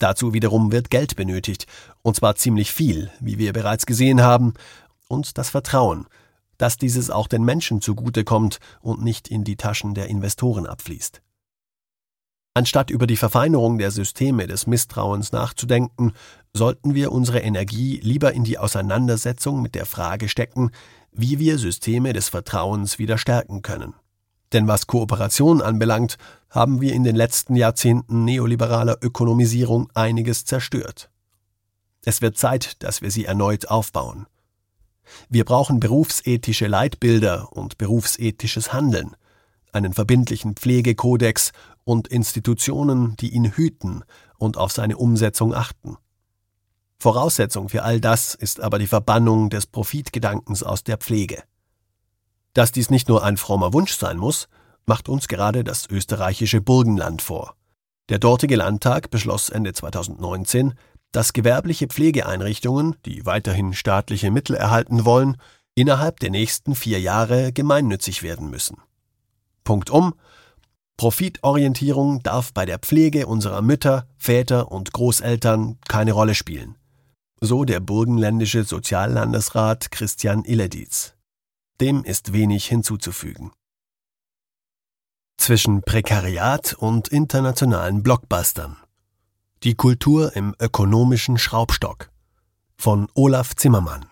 Dazu wiederum wird Geld benötigt, und zwar ziemlich viel, wie wir bereits gesehen haben, und das Vertrauen, dass dieses auch den Menschen zugutekommt und nicht in die Taschen der Investoren abfließt. Anstatt über die Verfeinerung der Systeme des Misstrauens nachzudenken, sollten wir unsere Energie lieber in die Auseinandersetzung mit der Frage stecken, wie wir Systeme des Vertrauens wieder stärken können. Denn was Kooperation anbelangt, haben wir in den letzten Jahrzehnten neoliberaler Ökonomisierung einiges zerstört. Es wird Zeit, dass wir sie erneut aufbauen. Wir brauchen berufsethische Leitbilder und berufsethisches Handeln, einen verbindlichen Pflegekodex und Institutionen, die ihn hüten und auf seine Umsetzung achten. Voraussetzung für all das ist aber die Verbannung des Profitgedankens aus der Pflege. Dass dies nicht nur ein frommer Wunsch sein muss, macht uns gerade das österreichische Burgenland vor. Der dortige Landtag beschloss Ende 2019, dass gewerbliche Pflegeeinrichtungen, die weiterhin staatliche Mittel erhalten wollen, innerhalb der nächsten 4 Jahre gemeinnützig werden müssen. Punktum: Profitorientierung darf bei der Pflege unserer Mütter, Väter und Großeltern keine Rolle spielen. So der burgenländische Soziallandesrat Christian Illedietz. Dem ist wenig hinzuzufügen. Zwischen Prekariat und internationalen Blockbustern. Die Kultur im ökonomischen Schraubstock von Olaf Zimmermann.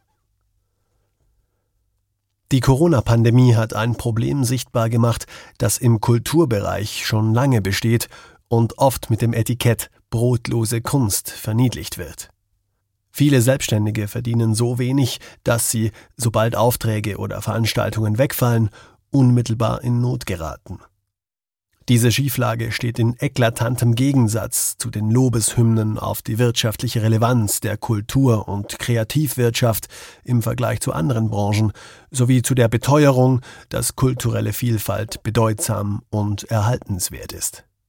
Die Corona-Pandemie hat ein Problem sichtbar gemacht, das im Kulturbereich schon lange besteht und oft mit dem Etikett brotlose Kunst verniedlicht wird. Viele Selbstständige verdienen so wenig, dass sie, sobald Aufträge oder Veranstaltungen wegfallen, unmittelbar in Not geraten. Diese Schieflage steht in eklatantem Gegensatz zu den Lobeshymnen auf die wirtschaftliche Relevanz der Kultur- und Kreativwirtschaft im Vergleich zu anderen Branchen sowie zu der Beteuerung, dass kulturelle Vielfalt bedeutsam und erhaltenswert ist.